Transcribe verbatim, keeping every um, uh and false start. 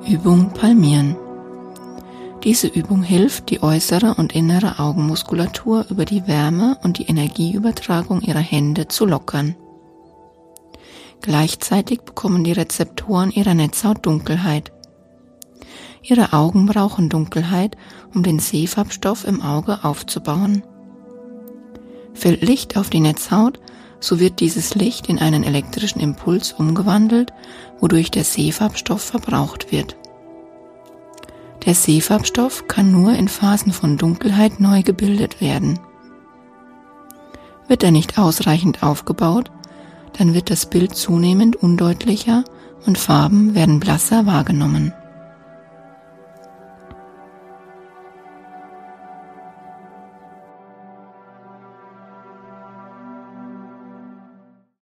Übung Palmieren. Diese Übung hilft, die äußere und innere Augenmuskulatur über die Wärme und die Energieübertragung ihrer Hände zu lockern. Gleichzeitig bekommen die Rezeptoren ihrer Netzhaut Dunkelheit. Ihre Augen brauchen Dunkelheit, um den Sehfarbstoff im Auge aufzubauen. Fällt Licht auf die Netzhaut, so wird dieses Licht in einen elektrischen Impuls umgewandelt, wodurch der Sehfarbstoff verbraucht wird. Der Sehfarbstoff kann nur in Phasen von Dunkelheit neu gebildet werden. Wird er nicht ausreichend aufgebaut, dann wird das Bild zunehmend undeutlicher und Farben werden blasser wahrgenommen.